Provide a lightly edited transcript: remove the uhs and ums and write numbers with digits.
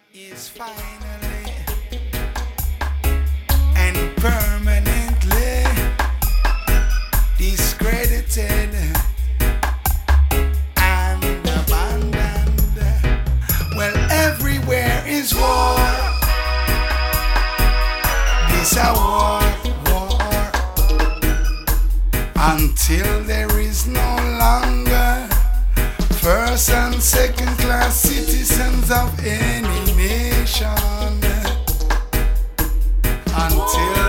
is finally and permanently discredited and abandoned. Well, everywhere is war. This a war until there is no longer first and second class citizens of any nation. Until